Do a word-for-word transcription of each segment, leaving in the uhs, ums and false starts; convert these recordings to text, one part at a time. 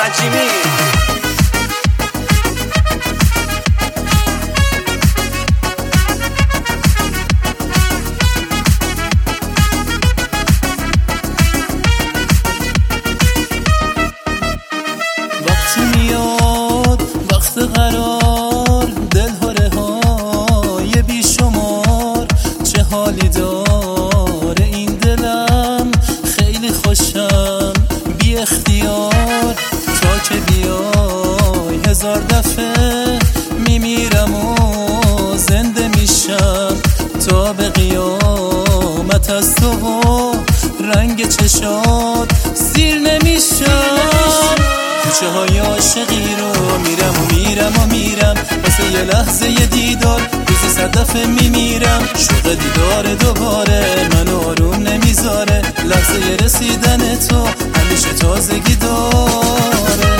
رجیمی. وقتی میاد وقت قرار، دل هره های بیشمار، چه حالی داره این دلم، خیلی خوشم بی اختیار. تا که بیای هزار دفعه میمیرم و زنده میشم، تا به قیامت از تو و رنگ چشات سیر نمیشم. کوچه های عاشقی رو میرم و میرم و میرم، واسه یه لحظه یه دیدار روزی صد دفعه میمیرم. شوق دیدار دوباره من آروم نمیذاره، لحظه یه رسیدن تو همیشه تازگی داره.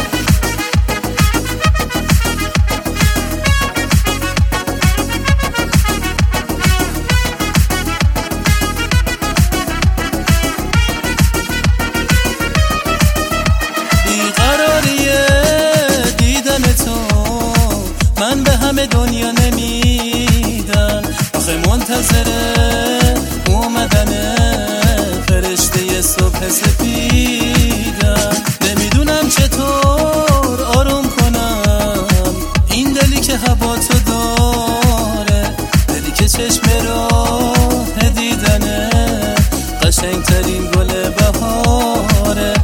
من به همه دنیا نمیدم، آخه منتظره اومدن فرشته صبح سپیدم. نمیدونم چطور آروم کنم این دلی که هوا تو داره، دلی که چشم راه دیدنه، قشنگترین گل بهاره.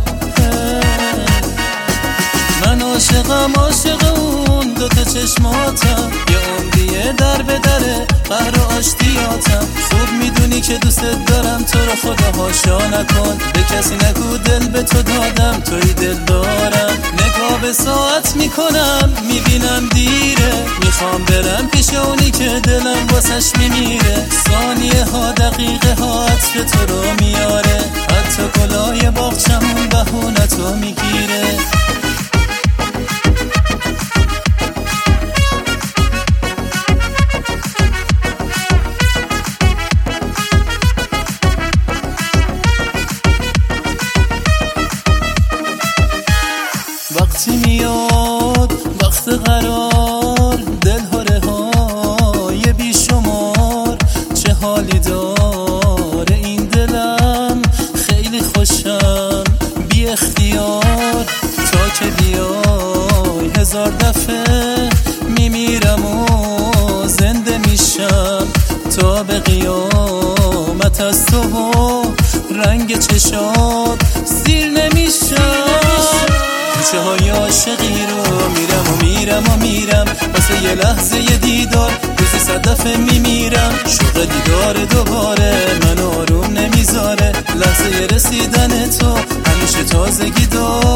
من عاشقم عاشق اون دوتا چشماتم، یه عمریه در به دره قهر و آشتیاتم. خوب میدونی که دوست دارم تو رو، خدا هاشا نکن به کسی نگو دل به تو دادم، توی دل دارم. نگاه به ساعت میکنم میبینم دیره، میخوام برم پیش اونی که دلم واسش میمیره. ثانیه ها دقیقه ها عطر تو رو میاره، حتی گلای باغچمون بهونه تو میگیره. وقتی میاد وقت قرار، دل هره های بیشمار، چه حالی داره این دلم، خیلی خوشم بی اختیار. تا که بیای هزار دفعه میمیرم و زنده میشم، تا به قیامت از تو و رنگ چشات سیر نمیشم. کوچه های عاشقی رو میرم و میرم و میرم، واسه یه لحظه یه دیدار روزی صد دفعه میمیرم. شوق دیدار دوباره من آروم نمیذاره، لحظه یه رسیدن تو همیشه تازگی داره.